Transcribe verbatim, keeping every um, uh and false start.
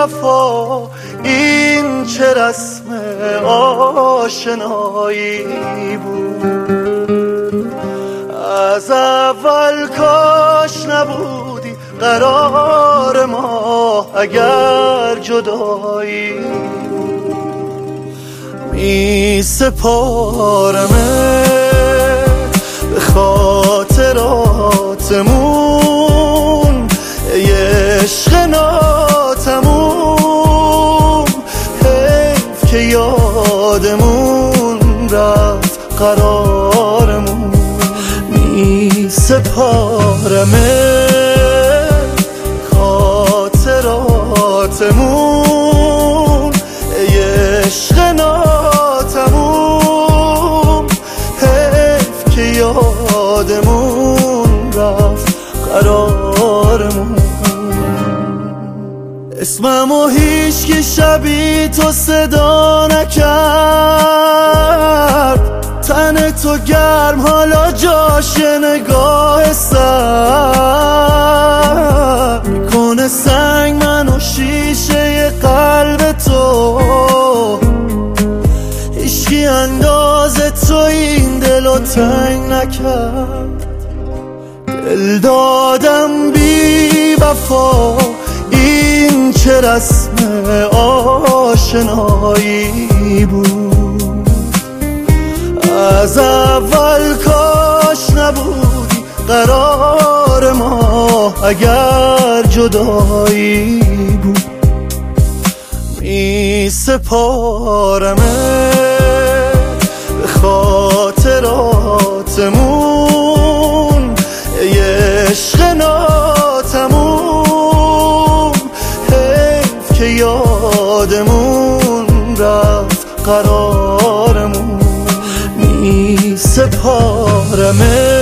وفا این چه رسم آشنایی بود. از اول کاش نبودی قرار ما اگر جدایی بود. می سپارمه به خاطراتمون ای عشق ناتموم، حیف که یادمون رفت قرارمون. می سپارمه خاطراتمون ای عشق ناتموم، حیف که یادمون رفت قرارمون. اسممو هیچ که شبیه تو صدا نکرد، تن تو گرم حالا جاش نگاه سر میکنه سنگ منو شیشه قلب تو. هیچکی انداز تو این دلو تنگ نکرد. دل دادم بی وفا این چه رسم آشنایی بود. از اول کاش نبودی قرار ما اگر جدایی بود. می سپارمه به خاطراتمون ای عشق ناتموم، حیف که یادمون رفت قرارمون. می سپارمه